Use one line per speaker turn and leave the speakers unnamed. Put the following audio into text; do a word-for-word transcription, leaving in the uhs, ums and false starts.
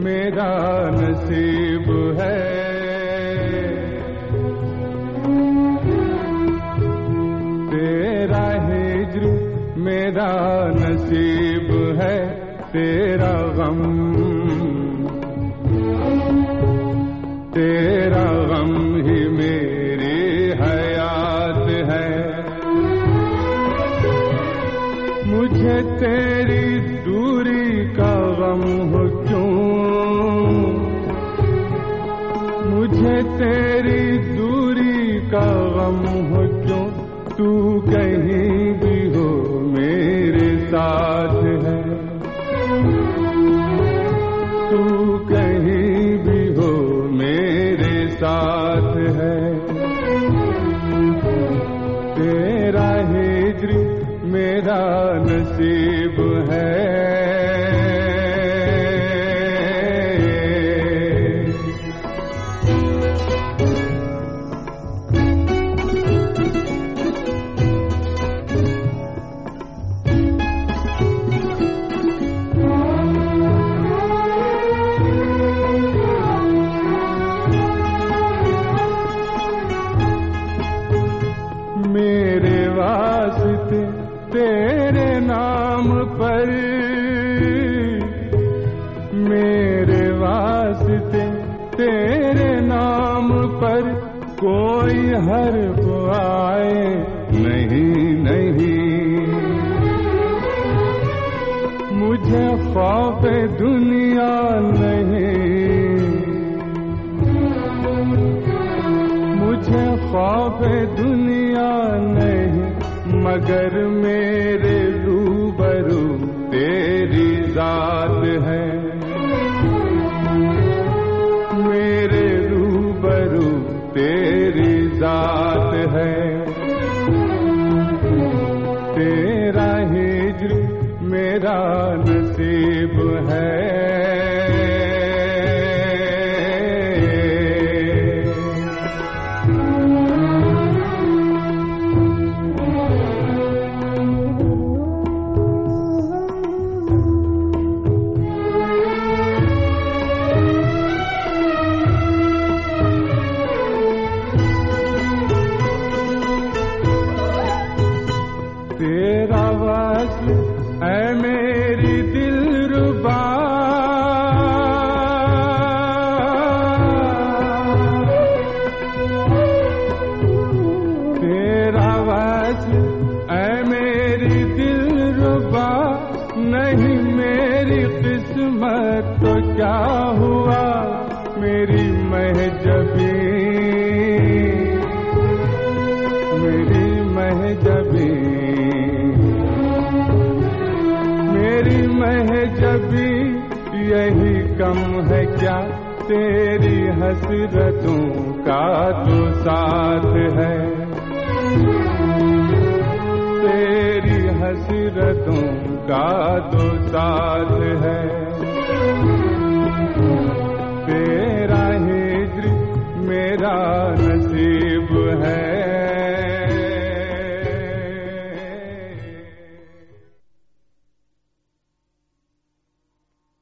मेरा नसीब है। तेरा हिज्र मेरा नसीब है, तेरा गम तेरा गम ही मेरी हयात है। मुझे तेरी दूरी का गम हो क्यों, मुझे तेरी दूरी का गम हो क्यों, तू कहीं भी हो मेरे साथ है। तू कहीं भी हो मेरे साथ है। तेरा हिज्र मेरा नसीब है। मेरे वास्ते तेरे नाम पर, मेरे वास्ते तेरे नाम पर कोई हर्फ आए नहीं नहीं। मुझे खौफ दुनिया नहीं, मुझे खौफ दुनिया नहीं, मगर मेरे रूबरू तेरी जात है। मेरे रूबरू तेरी जात है। तेरा हिज्र मेरा नसीब है। तेरा वस्ल है मेरी दिलरुबा, तेरा वस्ल है मेरी दिलरुबा। नहीं मेरी किस्मत तो क्या हुआ, मेरी महजबी मेरी महजबी मेरी महजबी यही कम है क्या, तेरी हसरतों का तो साथ है।